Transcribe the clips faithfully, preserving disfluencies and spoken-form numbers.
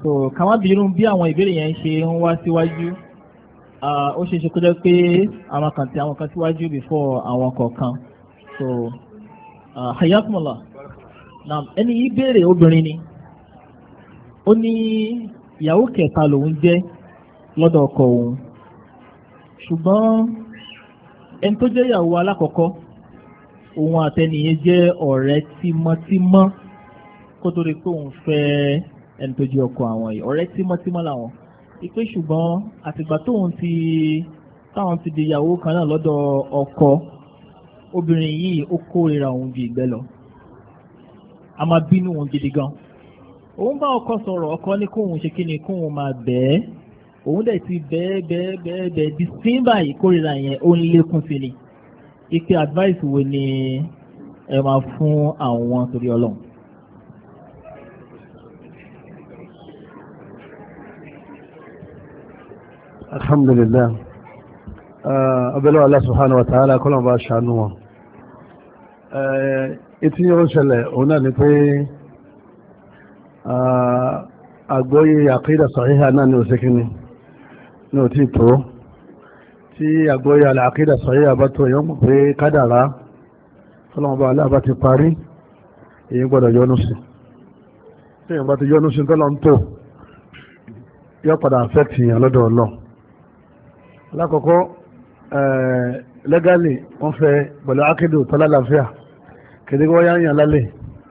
so káwọn bínú bí àwọn ìbéèrè yẹn ṣe ń wá síwájú ó ṣe é ṣe kó jẹ́ pé àwọn kan tí àwọn kan síwájú before àwọn kọ̀ọ̀kan so hayakumullah naam ẹni yìí béèrè obìnrin ni ó ní ìyàwó kẹta lòun jẹ́ lọ́dọ̀ ọkọ òun ṣùgbọ́n ẹni tó jẹ́ ìyàwó alákọ̀ọ́kọ́ òun àtẹnìyẹn jẹ́ ọ̀rẹ́ tímọ́tímọ́ kó tó rí pé òun fẹ́ ẹni tó jẹ́ ọkọ àwọn yìí ọ̀rẹ́ tímọ́tímọ́ làwọn ìpè ṣùgbọ́n àtìgbà tóun ti táwọn ti di ìyàwó kan náà lọ́dọ̀ ọkọ obìnrin yìí ó kórìíra òun ju ìgbẹ́ lọ a máa bínú òun gidi gan òun bá ọkọ sọ̀rọ̀ ọkọ ní kóun ṣe kí ni kóun máa bẹ́ẹ̀ òun dẹ̀ ti bẹ́ẹ̀ bẹ́ẹ̀ bẹ́ẹ̀ bẹ́ẹ̀ di símbà ìkórìíra yẹn ó ń lékún sí ni ike advice wo ni ẹ máa fún àwọn torí ọlọ́run. alhamdulillah abẹ́lẹ́ Allah subhanahu wa ta'ala kọ́lọ̀ bá ṣàánú wọn etí yóò ṣẹlẹ̀ òun náà ni pé àgbọ́yé àkídà sahiha náà ni òsèkíní ní ò tí tó tí àgbọ́yé àkídà sahiha bá tó èèyàn mọ̀ pé kádàrá tọ́lọ́wọ́n bá aláàbá ti parí èyí gbọ́dọ̀ yọnú sí tí èèyàn bá ti yọnú sí tọ́lọ́ ń tò yọ padà fẹ́ tìyàn lọ́dọ̀ ọlọ́ alákọ̀ọ́kọ́ lẹ́gálì wọ́n fẹ́ pẹ̀lú akédò tọ́lá láfíà kìdí wọ́n yá yàn lálẹ́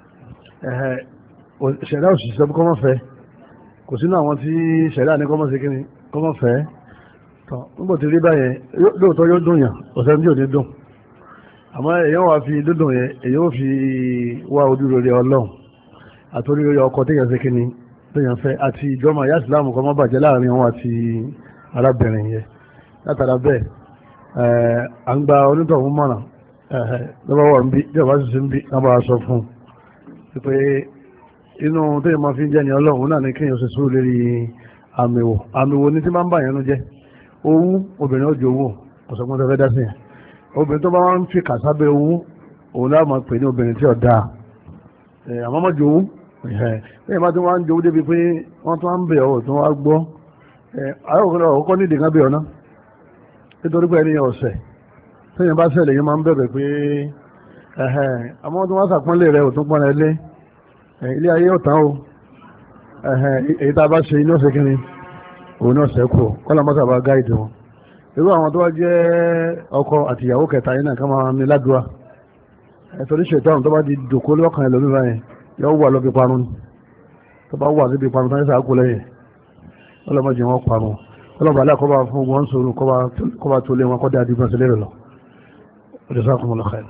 ṣẹ̀dá òṣìṣẹ́ bí kọ́mọ́ fẹ́ kò sínú àwọn tí ṣẹ̀dá ní kọ́mọ́ sí kíni kọ́mọ́ fẹ́ tọ́ nígbò tí rí báyẹn lóòótọ́ yóò dùn yàn ọ̀sẹ̀ tí ò ní dùn àmọ́ èèyàn wà fi dúdùn yẹn èèyàn ò fi wá ojú rere ọlọ́run àtòrí rere ọkọ téèyàn sí kíni téèyàn fẹ́ àti ìjọba ìyá ìsìlámù kọ́ mọ́ bàjẹ́ láàrin wọn àti arábìnrin yẹn látara bẹ́ẹ̀ à ń gba onítọ̀hún mọ̀ràn lọ́wọ́ wà ń bí ìjọba sì ń bí wọ́n bá sọ fún un pé inú téèyàn máa fi ń jẹ́ ní ọlọ́run náà ní kéèyàn ṣe sùúrù lérí àmìwò àmìwò ní tí máa ń bà yẹn nu jẹ́ owó obìnrin ó jẹ owó ọ̀sọ̀gbọ́n tó fẹ́ dá sí yẹn obìnrin tó bá wá ń fi kàsábẹ́ owó òun náà máa pè ní obìnrin tí ò dáa àmọ́ mọ́ jẹ owó lẹ́yìn máa tí wọ́n á ń jẹ owó débi pé wọ́n tún á ń bẹ̀ ọ́ tó wá gbọ́ àyọ̀kọ́ nídìí kan bẹ̀ ọ́ náà nítorí pé ẹni ọ̀sẹ̀ tẹ́yìn bá ṣẹlẹ̀ yìí máa ń bẹ̀rẹ̀ pé àmọ́ tí wọ́n sàpọ́nlé rẹ̀ ò tún pọ́n rẹ̀ lé ilé ayé ọ̀tán o èyí tá a bá ṣe inú ọ̀sẹ̀ kìíní òun náà ṣẹ́kù kọ́lá mọ́sà bá gáìdì wọn irú àwọn tó wá jẹ́ ọkọ àti ìyàwó kẹta yìí náà ká máa ní ládùúrà torí ṣètọ́run tó bá di dòkó lọ́kàn ẹlòmí báyẹn yóò wà lọ́bí parun tó bá wà síbi parun tó ń sàákù lẹ́yìn ọlọ́mọdé wọn parun ọlọ́mọ aláàkọ́bá fún wọn sọ̀rọ̀ kọ́bá tó lé wọn kọ́ dáadé bọ́n sílẹ̀ lọ jazakumullahu khair.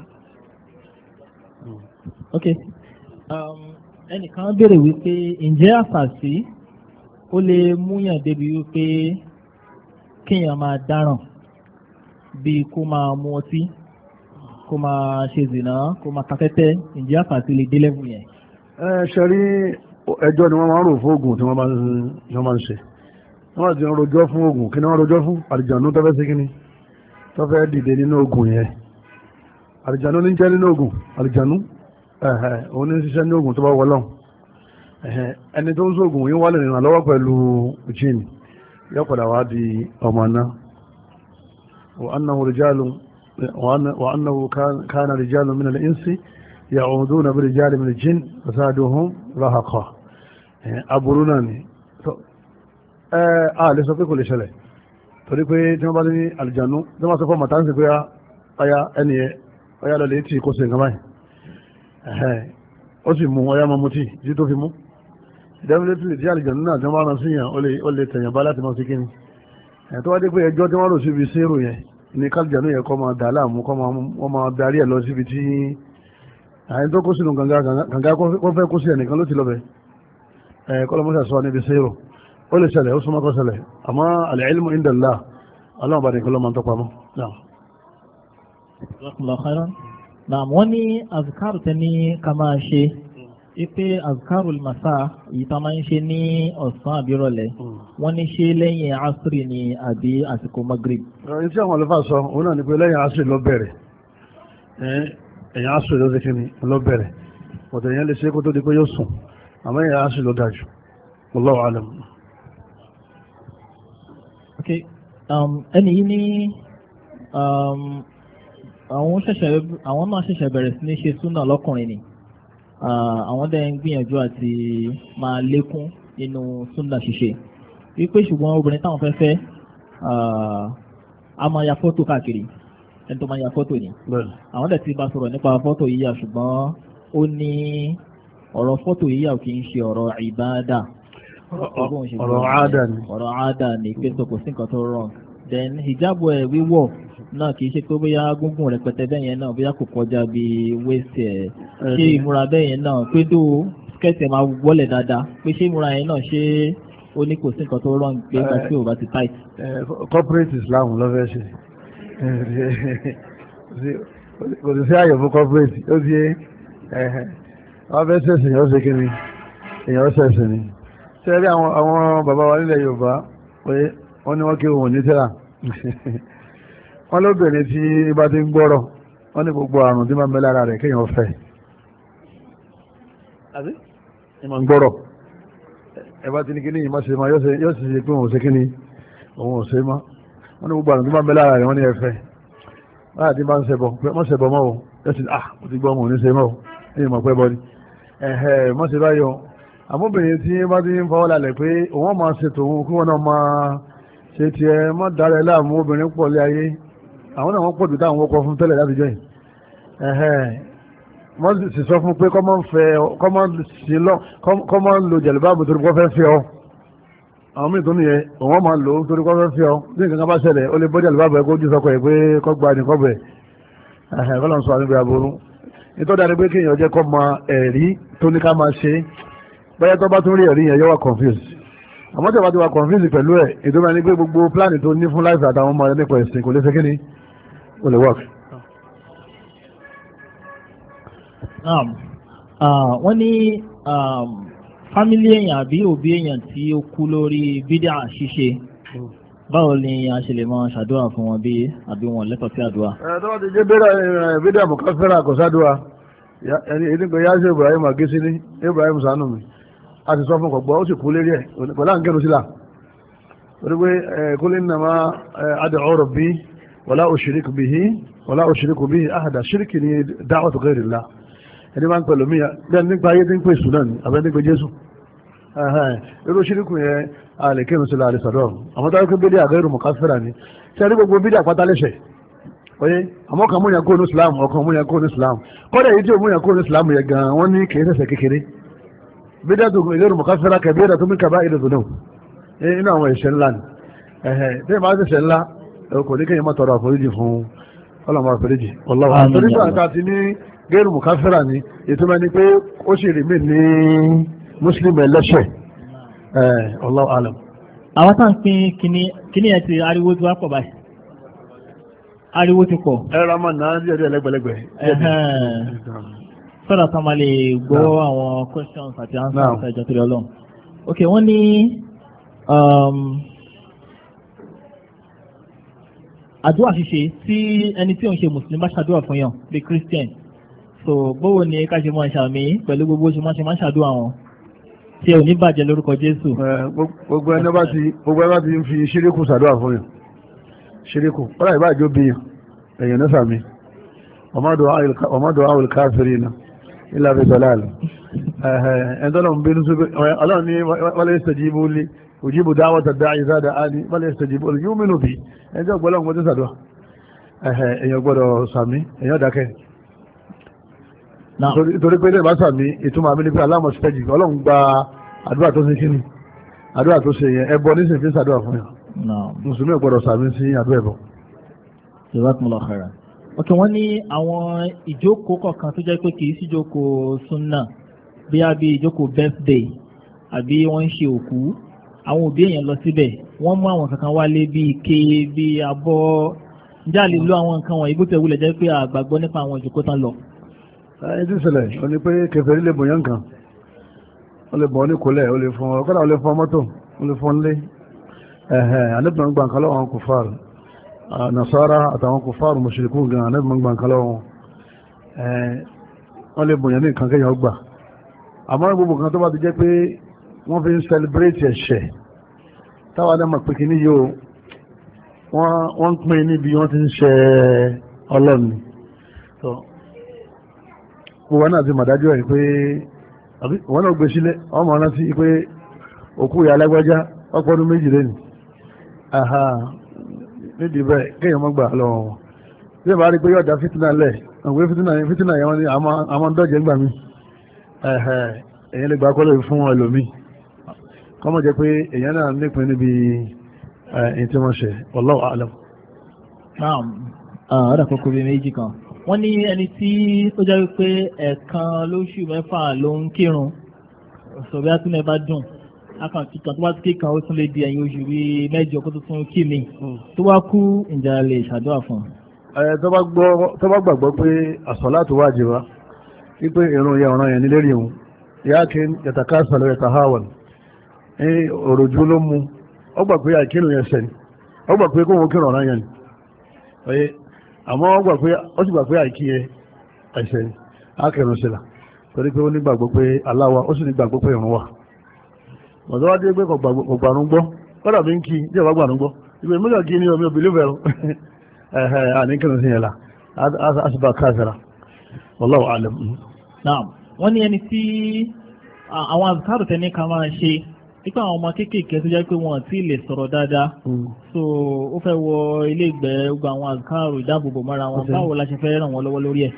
ok ẹnìkan béèrè wípé ǹjẹ́ àfàsí ó lè múyàn débi wípé kéèyàn máa dáràn bíi kó máa mu ọtí kó máa ṣe zìnà kó máa takẹ́tẹ́ ǹjẹ́ àfàsí lè dé level yẹn. ẹ ṣe rí ẹjọ́ ni wọ́n máa ń rò fún oògùn tí wọ́n máa ń ṣe wọ́n ti ń rojọ́ fún oògùn kí ni wọ́n rojọ́ fún àlìjànú tó fẹ́ sí kíni tó fẹ́ dìde nínú oògùn yẹn àlìjànú ní jẹ́ nínú oògùn àlìjànú òun ní ṣiṣẹ́ ní oògùn tó bá wọlọ́n ẹni tó ń sóògùn yín wà lè rìn lọ́wọ́ pẹ̀lú jíìnì yóò padà wá di ọmọ náà wa annahu rijalun wa annahu kana rijalun min al-insi ya'uduna bi rijalin min al-jinn fasaduhum rahaqa aburú náà ni a lè sọ pé kò lè ṣẹlẹ̀ torí pé tí wọ́n bá ní àlìjànú tí wọ́n sọ fọ́ màtá ń sì pé ọya ẹni ẹ ọya lọ lè tí kó ṣe nǹkan báyìí ó sì mú ọya máa mú tí tí tó fi mú definitely tí àlìjànú náà tí wọ́n bá rán síyàn ó lè tẹ̀yàn bá láti máa sí kíni tó wá dé pé ẹjọ́ tí wọ́n rò síbi sírò yẹn ní kálìjànú yẹn kọ́ máa dà láàmú kọ́ máa darí ẹ̀ lọ síbi tí àyìn tó kó sínú gàngá kó fẹ́ kó sí ẹnìkan ló ti lọ bẹ̀ kọ́lọ́mọ́sà sọ níbi sírò ó lè ṣẹlẹ̀ ó súnmọ́ kó ṣẹlẹ̀ àmọ́ al-ilmu inda Allah aláwọ̀ bá ní kọ́lọ́ máa ń tọ́pa mọ́. náà wọ́n ní azkaru tẹ́ ní ká máa ṣe wípé azkarul masa yìí tá máa ń ṣe ní ọ̀sán àbírọ̀lẹ́ wọ́n ní ṣe lẹ́yìn asiri ni àbí àsìkò magrib. ẹni tí àwọn ọlọ́fà sọ òun náà ni pé lẹ́yìn asiri ló bẹ̀rẹ̀ ẹ̀yìn asiri ló ṣe kí ni ló bẹ̀rẹ̀ ọ̀tọ̀ èèyàn lè ṣe kó tó di pé yóò sùn àmọ́ ẹ̀yìn asiri ló dájú wallahu alam. Okay, um, ẹni yìí ní um, àwọn ṣẹ̀ṣẹ̀ àwọn náà ṣẹ̀ṣẹ̀ bẹ̀rẹ̀ sí ní ṣe súnà lọ́kùnrin ni àwọn dẹ̀ ń gbìyànjú àti máa lékún nínú súnà ṣíṣe wípé ṣùgbọ́n obìnrin táwọn fẹ́ fẹ́ a máa ya fọ́tò káàkiri ẹni tó máa ya fọ́tò ni àwọn dẹ̀ ti bá sọ̀rọ̀ nípa fọ́tò yíyà ṣùgbọ́n ó ní ọ̀rọ̀ fọ́tò yíyà kì í ṣe ọ̀rọ̀ ìbáadà ọ̀rọ̀ àádà ni ọ̀rọ̀ àádà ni pé tó kò sí nǹkan tó wrong then hijabu ẹ̀ wíwọ̀ náà kì í ṣe pé bóyá gúngùn rẹpẹtẹ bẹ́ẹ̀ yẹn náà bóyá kò kọjá bí waist ẹ̀ ṣé ìmúra bẹ́ẹ̀ yẹn náà pé tó skẹ́ẹ̀tì ẹ̀ máa wọlé dáadáa pé ṣé ìmúra yẹn náà ṣé ó ní kò sí nǹkan tó wrong pé nígbà tí ò bá ti tight. corporate Islam ló fẹ́ ṣe kò sí sí àyè fún corporate ó ti yé wọ́n fẹ́ ṣẹ̀sìn yóò ṣe kí ni èèyàn ṣẹ̀sìn ni ṣe rí àwọn àwọn bàbá wa nílẹ̀ Yorùbá pé wọ́n ní wọ́n kí òun ní tẹ́lá wọ́n lóbìnrin tí bá ti ń gbọ́rọ̀ wọ́n ní gbogbo àrùn tí máa ń bẹ lára rẹ̀ kéèyàn fẹ́ àbí ìmọ̀ ń gbọ́rọ̀ ẹ bá ti ní kíní yìí má ṣe má yóò sì ṣe pé òun ò ṣe kíní òun ò ṣe má wọ́n ní gbogbo àrùn tí máa ń bẹ lára rẹ̀ wọ́n ní ẹ̀fẹ́ láti tí bá ń ṣẹbọ mọ́ ṣẹbọ mọ́ o yóò sì ah mo ti gbọ́ ọmọ òní ṣe mọ́ o ní ìmọ̀ pẹ́ bọ́ ni ẹ̀hẹ́ mọ́ ṣe báyọ̀ àmóbìnrin tí bá ti ń fọwọ́ lálẹ̀ pé òun máa ṣe tòun kí wọ́n náà máa ṣe tiẹ̀ mọ́ dára ẹ̀ láàmú obìnrin pọ̀ lé ayé àwọn náà wọ́n pọ̀ jù táwọn wọ́kọ̀ fún tẹ́lẹ̀ láti jọ yìí ẹ̀hẹ́ wọ́n sì sọ fún pé kọ́mọ́ ń fẹ́ kọ́mọ́ ń lo jẹ̀lúbáàbù torí kọ́ fẹ́ fẹ́ ọ àwọn míì tó nìyẹn òun máa lò ó torí kọ́ fẹ́ fẹ́ ọ bí nǹkan bá ṣẹlẹ̀ ó lè bọ́ jẹ̀lúbáàbù ẹ̀ kó jù sọkọ̀ ẹ̀ pé kọ́ gba ní kọ́bẹ̀ ẹ̀hẹ́ kọ́ lọ́n sọ àníbi àbúrú nítorí dáa ni pé kéèyàn jẹ́ kọ́ mọ ẹ̀rí tó ní ká máa ṣe bẹ́ẹ̀ tó bá tún rí ẹ̀rí yẹn yóò wà confused àmọ́ tí a bá ti wà confused pẹ̀lú ẹ̀ ìdúró ẹni pé gbogbo plan tó ní fún láìpẹ́ àtàwọn ọmọ rẹ̀ nípa ẹ̀sìn kò lè ṣe kí ni ó lè work. wọ́n ní fámílì èèyàn àbí òbí èèyàn tí ó kú lórí bídà ṣíṣe báwo ni a ṣe lè máa ṣàdúrà fún wọn bí àbí wọn lẹ́tọ̀ọ́ sí àdúrà. ẹ̀ tó bá ti jẹ́ bídà mọ̀káfẹ́rà kò sádùá ẹni ìdígbò yáṣẹ́ Ibrahim àgẹ́sí ní Ibrahim sànù mi a ti sọ fún ọgbọ́ ó sì kú lérí ẹ̀ pẹ̀lá ń kẹ́nu sílá orí pé kul innama ad'u rabbi wala ushriku bihi wala ushriku bihi ahada ṣíríkì ní da'watu ghayrillah ẹni máa ń pẹ̀lú mí bẹ́ẹ̀ nípa ayé tí ń pè sùn náà ni àbẹ́ nípa Jésù irú ṣíríkù yẹn a lè kẹ́nu sílá àlè sàdọ̀ àwọn tó wáyé bídí àgẹ́rù mukaffira ni ṣe rí gbogbo bídí àpáta lẹ́sẹ̀ oye àmọ́ kan múyàn kó ní Islam ọkàn múyàn kó ní Islam kọ́dẹ̀ yìí tí ó múyàn kó ní Islam yẹ gan wọ́n ní kìí ṣẹ̀ṣẹ̀ kékeré bídá tó ìlérò mukaffira kabira tó mí kaba ìlú dùnú inú àwọn ẹ̀ṣẹ̀ ńlá ni ẹ̀hẹ̀ tí ìbá ṣẹ̀ṣẹ̀ ńlá kò ní kéèyàn má tọrọ àforíjì fún ọlọ́mọ àforíjì ọlọ́wọ́ àforí gbà ti ní gẹ́rù mukaffira ni ètò mẹ́ni pé ó sì rí mí ní Muslim ẹlẹ́ṣẹ̀ Allahu alam. àwọn tá à ń pín kíní ẹ̀ ti ariwo tí wàá pọ̀ báyìí ariwo ti pọ̀. ẹ̀rọ máa náà díẹ̀ díẹ̀ lẹ́gbẹ̀lẹ́gbẹ̀. sọ́dọ̀ tán máa lè gbọ́ àwọn questions àti answers ẹjọ́ tó lọ lọ́n. ok wọ́n ní àdúrà ṣíṣe tí ẹni tí ò ń ṣe mùsùlùmí bá ṣàdúrà fún yàn bí christian so bówó ni ká ṣe máa ṣàmì pẹ̀lú gbogbo ṣe máa ṣe máa ṣàdúrà wọn tí ò ní bàjẹ́ lórúkọ Jésù. gbogbo ẹni bá ti gbogbo ẹni bá ti ń fi ṣíríkù ṣàdúrà fún yàn ṣíríkù ọ̀rọ̀ ìbáàjò bí èèyàn ní sàmì ọmọdé àwọn káfírí náà ilá fi dọ̀láàlì ẹ̀ẹ́dọ́nà ń bínú sí ọlọ́run ní wọlé ìsẹ̀jìbó lé òjìbò dáwọ́ta dá ìsáda á ní wọlé ìsẹ̀jìbó lé yóò mínú bí ẹjọ́ gbọ́lọ́run gbọ́dọ̀ sàdọ́ èèyàn gbọ́dọ̀ sàmì èèyàn dákẹ́ torí pé lè bá sàmì ìtumọ̀ àmì ní pé aláàmọ̀ sẹ́jì ọlọ́run gba àdúrà tó ṣe kíni àdúrà tó ṣe yẹn ẹbọ nísìnyí fi ń sàdúrà fún yàn mùsùlùmí gbọ́dọ̀ sàmì sí àdúrà ẹbọ. Jazakumullahu khairan. ok wọ́n ní àwọn ìjókòó kọ̀ọ̀kan tó jẹ́ pé kì í sí ìjókòó súnà bí a bí ìjókòó birthday àbí wọ́n ń ṣe òkú àwọn òbí èèyàn lọ síbẹ̀ wọ́n mú àwọn kankan wálé bí ike bí abọ́ ǹjẹ́ a lè lo àwọn nǹkan wọ̀nyí bó tẹ̀ wúlẹ̀ jẹ́ pé àgbàgbọ́ nípa àwọn ìjókòó tán lọ. ẹ ti ṣẹlẹ̀ ó ní pé kèfèrí lè bòyán kan ó lè bọ̀ ní kólẹ̀ ó lè fún ọ kọ́dà ó lè fún mọ́tò ó lè fún lé ẹ̀hẹ̀ àníbìnrin gbà nǹkan lọ́wọ́ àwọn kùfàr nasara àtàwọn kùfàr mushrikun gan àníbìnrin gbà nǹkan lọ́wọ́ wọ́n lè bòyán ní nǹkan kéèyàn gbà àmọ́ gbogbo kan tó bá ti jẹ́ pé wọ́n fi ń celebrate ẹ̀ṣẹ̀ táwa náà mọ̀ pé kí ní yóò wọ́n ń pín níbi wọ́n ti ń ṣe ọlọ́ni tó wọ́n náà ti mọ̀dájú ẹ̀ pé wọ́n náà gbé sílẹ̀ ọmọ ọ̀nà sí pé òkú ìyá alágbájá ọpọdún méjì lẹ́nu àhà nídìí bẹ́ẹ̀ kéèyàn mọ́ gbà lọ́wọ́ wọn bí ẹ bá rí pé yóò dá fìtínà lẹ̀ àwọn fìtínà yẹn fìtínà yẹn wọ́n ní àwọn dọ́jẹ́ gbà mí èyàn lè gbà kọ́lẹ̀ fún ẹlòmíì kọ́mọ̀ jẹ́ pé èyàn náà nípin níbi ẹ̀yìn tí wọ́n ṣe wallahu a'lam. naam ọ̀rọ̀ kókó bíi méjì kan wọ́n ní ẹni tí ó jẹ́ pé ẹ̀ẹ̀kan lóṣù mẹ́fà ló ń kírun sọ̀bí àtúnẹ̀ bá dùn akàn kíkan tó bá ti kíkan ó tún lè di ẹ̀yìn oṣù bíi mẹ́jọ kó tó tún kí mi tó wá kú ìjà lè ṣàdúrà fún un. ẹ tó bá gbàgbọ́ pé as-salatu wajiba wípé ìrun yẹ ọ̀ràn yẹn nílé rí òun ìyá kí yatakasal yatahawan ní òròjú ló mú ó gbà pé àìkírun yẹn sẹ́ni ó gbà pé kóhun kírun ọ̀ràn yẹn ni ọyẹ àmọ́ ó gbà pé ó sì gbà pé àìkí yẹ ẹ̀sẹ̀ ni á kẹrùn sílà torí pé ó nígbàgbọ́ pé aláwa ó sì nígbàgbọ́ pé ìrun wà ọ̀dọ́ wá dé pé kò gbàrún gbọ́ kọ́dà bí ń kí jẹ́ ọ̀bá gbàrún gbọ́ ìgbè mẹ́jọ kí ni omi òbí lóbẹ̀rún ẹ̀hẹ̀ àníkírun sí yẹn la á sì bá káàsìrà wallahu a'lam. naam wọ́n ní ẹni tí àwọn àzùkárù tẹ́ ní ká máa ṣe nípa àwọn ọmọ kéékèèké tó jẹ́ pé wọ́n ti lè sọ̀rọ̀ dáadáa so ó fẹ́ wọ ilé ìgbẹ́ gbogbo àwọn àzùkárù ìdáàbòbò mọ́ra wọn báwo la ṣe fẹ́ ràn wọ́n lọ́wọ́ lórí ẹ̀.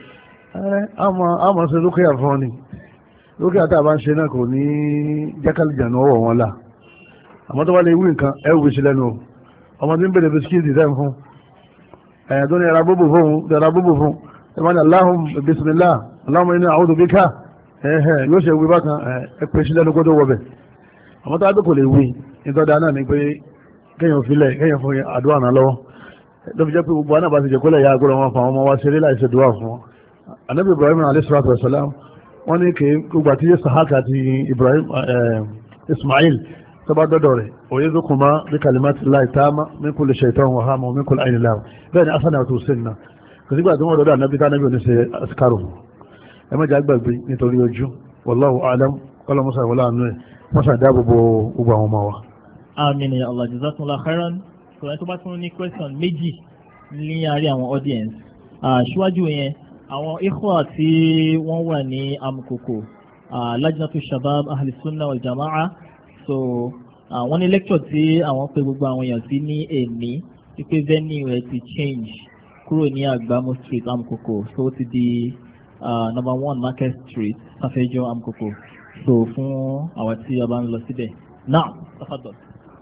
àmọ́ ṣe lókè àfọ́n ni lókè àtàbà ń ṣe náà kò ní jákàlìjànú ọwọ́ wọn là àmọ́ tó bá lè wí nǹkan ẹ wù sí lẹ́nu ọmọ tí ń bèrè bisikíìtì tẹ́ ń fún ẹ̀yà tó ní ẹ̀rà bóbò fún ẹ̀rà bóbò fún ẹ̀mọ́ni aláhùn bisimilá aláhùn iná a'udhu bika ẹ̀hẹ̀ yóò ṣe wí bákan ẹ̀ pè sí lẹ́nu kó tó wọbẹ̀ àmọ́ tó bá kò lè wí nítorí náà ni pé kéèyàn filẹ̀ kéèyàn fún àdúrà náà lọ́wọ́ ló fi jẹ́ pé gbogbo anábà ti jẹ́ kólẹ̀ ya agbóra wọn fún àwọn ọmọ wa ṣeré láìṣe dùwà fún wọn anábì Ibrahim alayhi salatu wa salam wọ́n ní kí gbogbo àti Sahaka àti Ibrahim Ismail tó bá dọ́dọ̀ rẹ̀ òye zókùn má bí kalimati láì táàmà min kulli shaytan wa hama min kulli ayni láwọ̀ bẹ́ẹ̀ ni asana àti hussein náà kò sígbà tí wọ́n dọ́dọ̀ ànábì tá nábì oníṣẹ́ askaru ẹ má jà gbàgbé nítorí ojú wallahu a'lam kọ́lọ́ musa wọlé àánú ẹ̀ musa dáàbò bo gbogbo àwọn ọmọ wa. àmín ya Allah jazakumullahu khairan kòrò tó bá tún ní question méjì ní àárín àwọn audience ṣíwájú yẹn àwọn ikhwa tí wọ́n wà ní amukoko lajnatu shabab ahli sunna wal jama'a so wọ́n ní lecture tí àwọn pè gbogbo àwọn èèyàn sí ní èní wípé venue rẹ̀ ti change kúrò ní Àgbámú street amukoko so ó ti di uh, number one market street Safejo amukoko so fún àwọn tí a bá ń lọ síbẹ̀ now tafadol.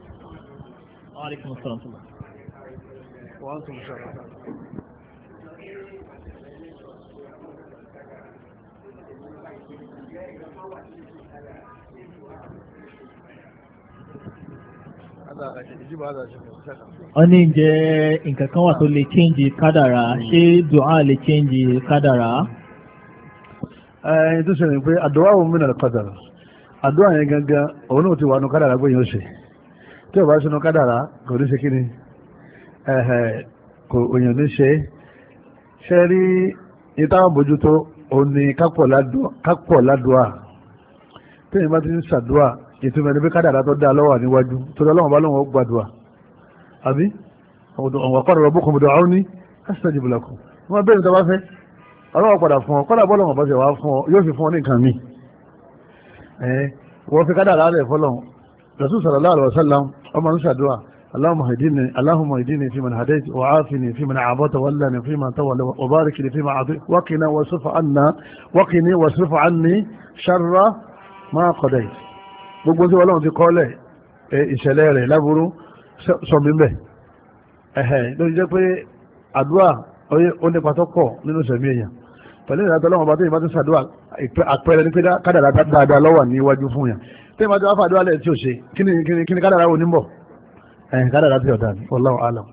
Wa alaikum assalam. Wa antum assalam. wọ́n ní jẹ́ nǹkan kan wà tó lè change kádàrá ṣé dùá lè change kádàrá. ẹ̀yìn tó ṣẹlẹ̀ pé àdúrà òun mìíràn kádàrá àdúrà yẹn gangan òun náà ti wà nù kádàrá pé yóò ṣe tí ò bá ṣe nù kádàrá kò ní ṣe kí ni kò òyìn ní ṣe ṣe rí ìtàwọn bójútó òun ni kápọ̀ ládùá tí èyí bá ti ń ṣàdúrà ìtumọ̀ ẹni pé kádàrá tó dá lọ́wọ́ níwájú tó dá lọ́wọ́ bá lọ́wọ́ gbàdúrà àbí ọ̀wọ̀ kọ́dọ̀ rọ̀ bókun mọ̀dọ̀ àwọn ní astajib lakum wọ́n bẹ̀rẹ̀ tó bá fẹ́ ọlọ́wọ́ padà fún ọ kọ́dà bọ́lọ́wọ́ bá ṣe wá fún ọ yóò fi fún ọ ní nǹkan mi wọ́n fi kádàrá rẹ̀ fọ́lọ́ Rasul sallallahu alaihi wasallam ọmọ ń ṣàdúrà Allahumma hdini Allahumma hdini fiman hadayt wa afini fiman afayta wa tawallani fiman tawallayt wa barik li fima a'tayt wa qina wasrif anna wa qini wasrif anni sharra ma qadayt gbogbo tí Ọlọ́run ti kọ́lẹ̀ ìṣẹ̀lẹ̀ rẹ̀ láburú sọmímẹ̀ ẹ̀hẹ̀ ló jẹ́ pé àdúrà ó nípa tó pọ̀ nínú ìṣẹ̀mí èèyàn pẹ̀lú ìrìnàjò Ọlọ́run ọba tó yìnbá tó ṣàdúrà àpẹẹrẹ ní pé kádàrà dáadáa lọ́wọ́ níwájú fún yàn tí ìbá tó wá fàdúrà lẹ̀ tí ò ṣe kí ni kádàrà wo ní bọ̀ ẹ̀hìn kádàrà tí ọ̀dà ní wallahu a'lam.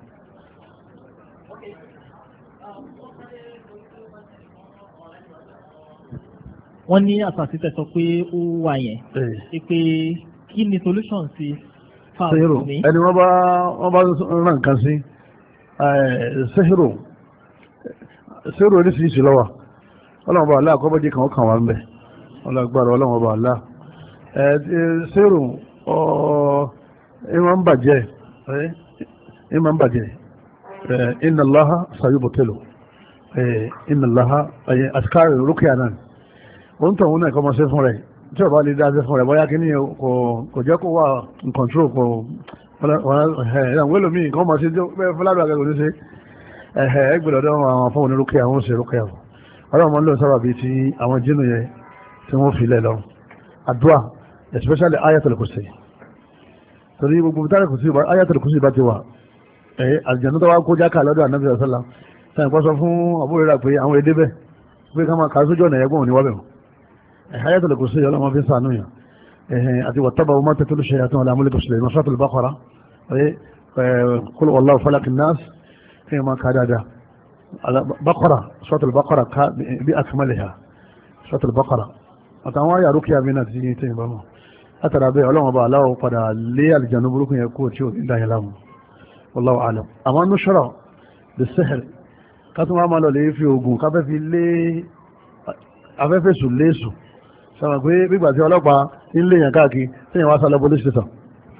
wọ́n ní àtàtítẹ̀ sọ pé ó wà yẹn pé kí ni solution sí fáwọn ní. ẹni wọ́n bá wọ́n bá rán nǹkan sí sẹ́hìrò sẹ́hìrò oríṣiríṣi lọ́wọ́ ọlọ́run bá aláà kọ́ bọ́jẹ́ kan ó kàn wá ń bẹ̀ ọlọ́gbàrá ọlọ́run bá aláà sẹ́rù ìmọ̀ ń bàjẹ́ ìmọ̀ ń bàjẹ́ inna Allaha sayubtilu inna Allaha àtikáàrí rúkìá náà ó ń tọ̀hún náà kọ́ mọ́ sí fún rẹ̀ tí ọba lè dáa sí fún rẹ̀ bóyá kí ní kò jẹ́ kó wà in control kò ìyàwó èlòmí nǹkan mọ̀ sí fúlàdù àgẹ́gò ní sí ẹgbẹ̀lọ́dọ̀ àwọn fún onírúkìá wọn sí rúkìá ọlọ́run mọ́ lọ sábà bíi ti àwọn jínú yẹn tí wọ́n fi lẹ̀ lọ àdúrà especially ayatul kursi torí gbogbo tàrí kùsì ayatul kursi bá ti wà ẹ̀ àjẹ̀nú tó wá kó jákà lọ́dọ̀ ànábì sọ́lá sáyẹn pọ́ sọ fún àbúrò rẹ̀ pé àwọn èdè bẹ́ẹ̀ pé ká máa kà sójú ọ̀nà ẹ̀gbọ́n ní wọ́bẹ̀ ayatul kursi ọlọ́run fi sànú yàn àti wàtábà wọn tẹ́tọ́ ló ṣe àtúnwò lámúlẹ̀ kùsùlẹ̀ ní suratul Baqara qul huwallahu falaqin nas kí n máa ka dáadáa Baqara suratul Baqara ká bí akmaliha suratul Baqara àtàwọn ayà rúkìá mi náà ti yí tẹ́yìn bá mọ̀ látara bẹ́ẹ̀ ọlọ́run ọba aláwọ̀ padà lé àlìjànú burúkú yẹn kú tí ó ní dáyẹ láàmú wallahu a'lam àmọ́ ní ṣọ́rọ̀ lè sẹ́hẹ̀rẹ̀ kátó máa máa lọ lè fi oògùn káfẹ́ fi lé afẹ́fẹ́ sùn léṣù sọ̀rọ̀ pé gbígbà tí ọlọ́pàá ń lé yàn káàkiri tẹ́yìn wá sálọ police station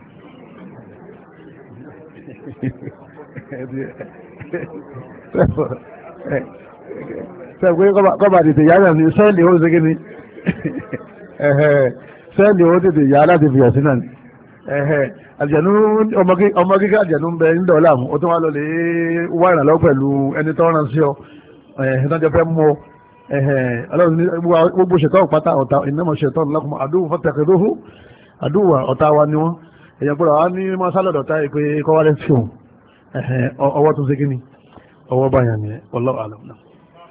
sọ pé kọ́ba tètè yára ní sẹ́ẹ̀lì ó ṣe kí ni sẹ́ẹ̀lì ó tètè yá láti fi ẹ̀sìn náà àjẹ̀nú ọmọ kíkẹ́ àjẹ̀nú ń bẹ ń dọ̀ọ́lá mú ó tún wá lọ lè wá ìrànlọ́wọ́ pẹ̀lú ẹni tó rán sí ọ ìtọ́jọ́ fẹ́ mú ọ gbogbo ṣètọ́ pátá ọ̀tá ìnáwó ṣètọ́ lakum àdúwò fattakhidhuhu àdúwò ọ̀tá wa ni wọ́n èyàn gbọ́dọ̀ wá ní mọ́sálọ̀dọ̀ tá ìpé kọ́wálẹ̀ sí òun ọwọ́ tó ṣe kí ni ọwọ́ báyà ni wallahu a'lam náà.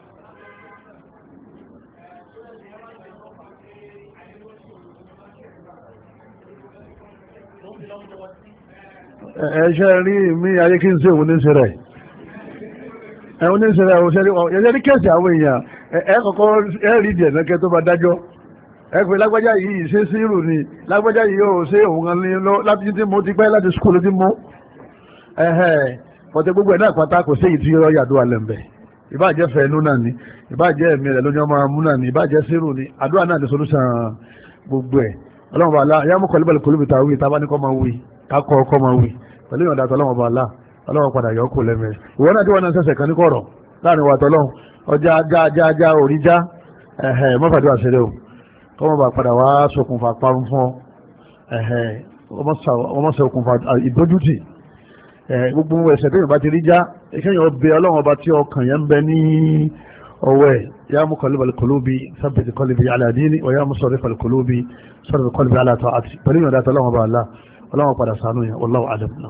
ẹ̀ṣẹ́ rí mi ayé kí n sí òun ní ṣe rẹ̀ ẹ̀hún ní ṣe rẹ̀ ẹ̀ṣẹ́ rí kẹ́sì àwọn èèyàn ẹ̀ kọ̀kọ́ ẹ̀rí ìdí ẹ̀nàkẹ́ tó bá dájọ́ ẹ pé lágbájá yìí ṣe sírù ni lágbájá yìí yóò ṣe òun kan ní lọ láti tí mo ti pẹ́ láti skúlù tí mo ẹ̀hẹ́ pọ̀tẹ́ gbogbo ẹ̀ náà pátá kò sí èyí tí yọ yàdó alẹ́ mbẹ̀ ìbáàjẹ́ fẹ́ inú náà ni ìbáàjẹ́ ẹ̀mí rẹ̀ lóní ọmọ amú náà ni ìbáàjẹ́ sírù ni àdúrà náà ni solúsàn gbogbo ẹ̀ ọlọ́run bá aláà yá mú kọ́ líbẹ̀lì kòlóbì ta wí ta bá ní kọ́ máa wí ká kọ́ ọkọ́ máa wí pẹ̀lú ìyọ̀dà tọ́lọ́run bá aláà ọlọ́run padà yọ kó lẹ́mẹ̀ ìwọ náà tí wọ́n náà sẹ̀sẹ̀ kan ní kọ̀rọ̀ láàrin wa tọ́lọ́run ọjà já já já orí já ẹ̀hẹ̀ mọ́fàdúrà ṣeré o kọ́mọ́ bá padà wá ṣokùnfà parun fún ọ ẹ̀hẹ̀ ọmọ ṣokùnfà ìdójútì gbogbo ẹ̀ṣẹ̀ tó yìnbá ti rí já ìkẹyìn ọbẹ̀ ọlọ́run ọba tí ọkàn yẹn ń bẹ ní ọwọ́ ẹ̀ yá muqallibal qulubi thabbit qalbi ala dini wa yá musarrifal qulubi sarrif qalbi ala ta'ati pẹ̀lú ìyọ̀dá tọ́lọ́run ọba àlá ọlọ́run padà sànú yẹn wallahu a'lam náà.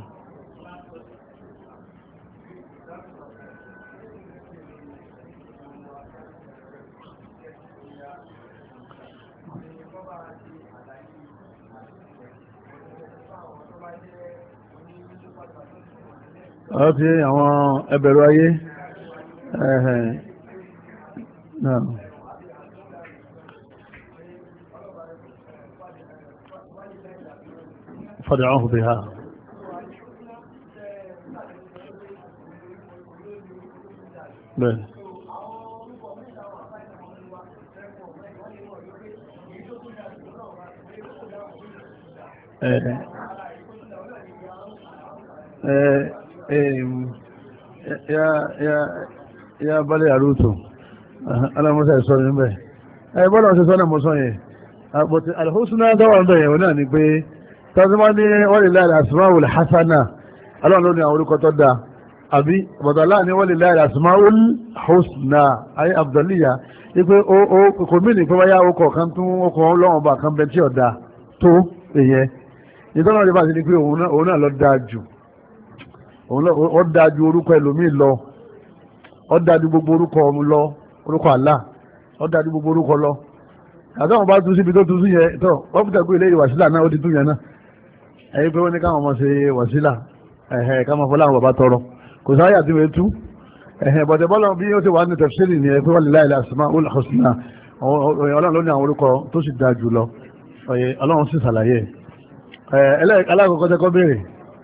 ọ̀rọ̀ tí àwọn ẹbẹ̀rù ayé ẹ̀hẹ̀ náà fad'uhu biha bẹ́ẹ̀ ẹ̀ẹ̀ ẹ̀ẹ̀ ya balẹ̀ àrútò alamọ́sá ìsọ́ ní bẹ́ ẹ̀ bọ́lá ọ̀sẹ̀ sọ́nà mọ́sán yẹn àpótí alhúsùnà dáwà ń bẹ̀yẹ̀ wọn náà ni pé tọ́síwá ní walillahi al-asmaul hasana aláwọn ló ní àwọn orúkọ tó dáa àbí bọ̀dọ̀lá ní walillahi al-asmaul husna ayé abdulliya ipé kò mí ní pé wáyá okọ̀ kan tún okọ̀ ọlọ́wọ̀n bá kan bẹ tí ọ̀dà tó èyẹ ìtọ́nà ìbá ti ní pé òun náà lọ dáa jù ó dájú orúkọ ẹlòmíì lọ ó dájú gbogbo orúkọ lọ orúkọ Allah ó dájú gbogbo orúkọ lọ àtàwọn bá tún síbi tó tún sí yẹn tó wọ́n fi tẹ̀kú ilé ìwàsílà náà ó ti tún yẹn náà ẹ̀yìn pé wọ́n ní káwọn ọmọ ṣe wàsílà ẹ̀hẹ̀ káwọn fọlá àwọn bàbá tọrọ kò sáyà tí wọ́n tú ẹ̀hẹ̀ bọ̀dẹ̀ bọ́lá bí ó ti wà ní tafsiri ni ẹ̀ pé wọ́n lè láì al-asmaul husna ọlọ́run ló ní àwọn orúkọ tó sì dáa jù lọ ọlọ́run sì ṣàlàyé alákọ̀ọ́kọ́ tẹ́kọ́ béèrè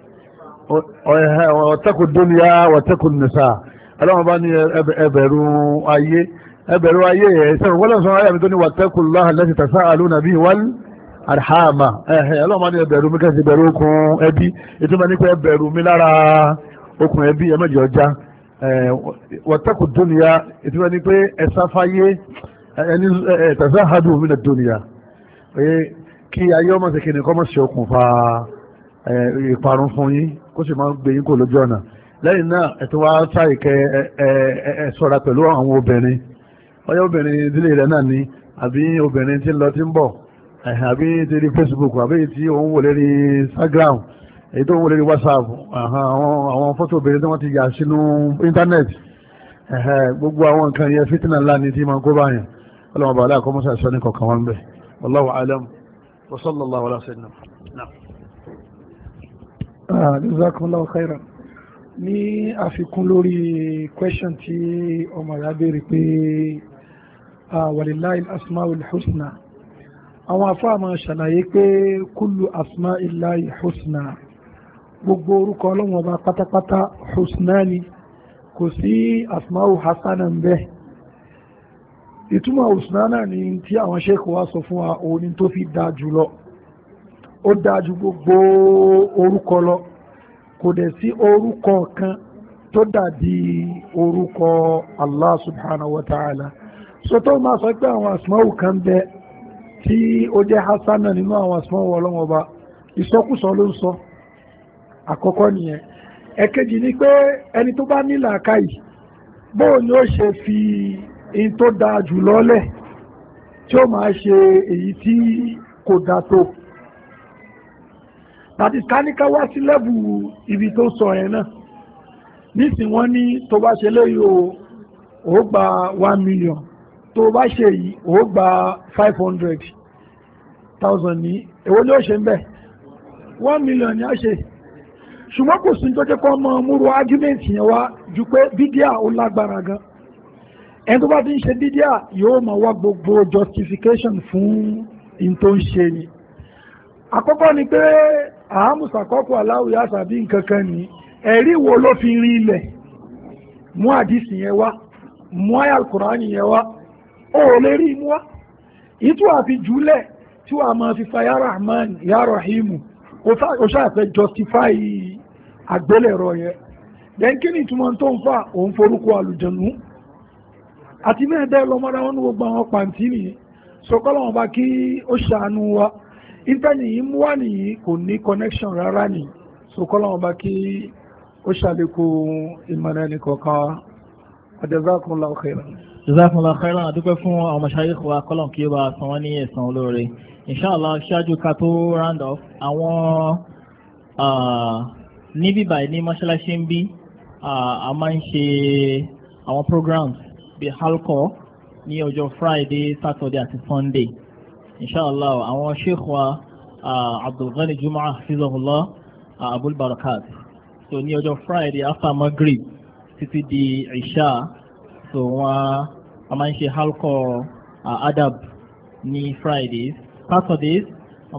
ọ̀tẹ́kù dúnìyà wọ̀tẹ́kù nìsà ọlọ́run bá ní ẹbẹ̀rù ayé ẹbẹ̀rù ayé ẹ̀ sẹ́wọ̀n wọ́n lọ́sàn ayé mi tó ní wọ̀tẹ́kù láhà lẹ́sì tasa'aluna bihi wal arhama ẹ̀hẹ̀ ọlọ́run máa ní ẹbẹ̀rù mi kẹ́sì bẹ̀rù okùn ẹbí ètò máa ní pé ẹbẹ̀rù mi lára okùn ẹbí ẹ mẹ́jọ ọjà wọ́tẹ́kù dúnìyà ètò máa ní pé ẹ̀sá fáyé ẹni ẹ̀tẹ̀sá hadu mi nà dúnìyà kí ayé ọmọ ṣe kíni kọ́ mọ̀ sí okùnfà ìparun fún yín kó sì máa ń gbé yín kò lójú ọ̀nà lẹ́yìn náà ẹ̀tọ́ wá sáì kẹ ẹ ṣọ́ra pẹ̀lú àwọn obìnrin ọyọ obìnrin ìdílé rẹ̀ náà ni àbí obìnrin tí ń lọ tí ń bọ̀ àbí ti rí Facebook àbí tí òun wò lérí Instagram èyí tó ń wò lérí WhatsApp àwọn fọ́tò obìnrin tí wọ́n ti yà sínú internet gbogbo àwọn nǹkan yẹn fìtínà ńlá ni tí máa ń kó báyàn ọlọ́mọba aláàkọ́mọ́sá ìṣọ́ ní kọ̀ọ̀kan wọn bẹ̀ wallahu alam wa sallallahu ala sayyidina jazakumullahu khairan. Ní àfikún lórí question tí ọmọ ìyá béèrè pé walillahi al-asma'ul husna, àwọn afáàmà ṣàlàyé pé kullu asma'illahi husna, gbogbo orúkọ Ọlọ́hun Ọba pátápátá husna ni, kò sí asma'u hasana ń bẹ. Ìtumọ̀ husna náà ni tí àwọn sheikh wa sọ fún wa òun ni tó fi dáa jùlọ, ó dáa ju gbogbo orúkọ lọ, kò dẹ̀ sí orúkọ kan tó dàbí orúkọ Allah subhanahu wa ta'ala. So tó máa sọ pé àwọn asma'u kan bẹ tí ó jẹ́ hasana nínú àwọn asma'u Ọlọ́hun Ọba, ìsọkúsọ ló ń sọ. Àkọ́kọ́ nìyẹn. Ẹ̀kejì ni pé ẹni tó bá ní làákàyè bóò ni ó ṣe fi in tó dáa jù lọ́lẹ̀ tí ó máa ṣe èyí tí kò dáa tó. Tàbí káníká wá sí lẹ́bù ibi tó sọ ẹ̀ náà. Nísìn wọ́n ní tó bá ṣe léyìí o, ó gba one million. Tó bá ṣe yìí, ó gba five hundred thousand ní. Èwo ni ó ṣe ń bẹ̀? one million ni a ṣe. Ṣùgbọ́n kò sí tó jẹ́ kó mọ múrò argument yẹn wá ju pé bídíà ó lágbára gan. Ẹni tó bá ti ń ṣe bídíà yóò máa wá gbogbo justification fún in tó ń ṣe ni. Àkọ́kọ́ ni pé àámùsàkọ́kọ́ aláwòyá tàbí nkankan ní ẹ̀rí wo ló fi rí ilẹ̀ mú àdísì yẹn wá mú àyà Al-Kùránì yẹn wá ó lè rí mú wá ìtú àfi jùlẹ̀ tí wà máa fi fa ya Rahman ya Rahimu ó ṣàfẹ́ justify àgbélẹ̀rọ yẹn then kí ni ìtumọ̀ tó ń fà òun forúkọ àlùjànnú àti mẹ́ẹ̀dẹ́ lọ́mọdé wọn ní gbogbo àwọn pàǹtí nìyí sọkọ́lọ́ wọn bá kí ó ṣàánú wa ìtẹ́ni yìí mú wá nìyí kò ní connection rárá ní sọkọ́lọ́ wọn bá kí ó ṣàlékún ìmọ̀ràn ẹni kọ̀ọ̀kan jazakumullahu khairan. jazakumullahu khairan àdúpẹ́ fún àwọn mashayikh wa kọ́lọ̀ kí ó bá san wọ́n ní ẹ̀san olóore. Inshallah ṣáájú ká tó round off àwọn níbí báyìí ní mọ́ṣáláṣí ń bí a máa ń ṣe àwọn programs bíi halqa ní ọjọ́ Friday, Saturday àti Sunday. Inshallah àwọn sheikh wa Abdulghani Juma hafizahullah Abul Barakat, so ní ọjọ́ Friday after Maghrib títí di Isha, so wọ́n a máa ń ṣe halqa adab ní Fridays. Saturdays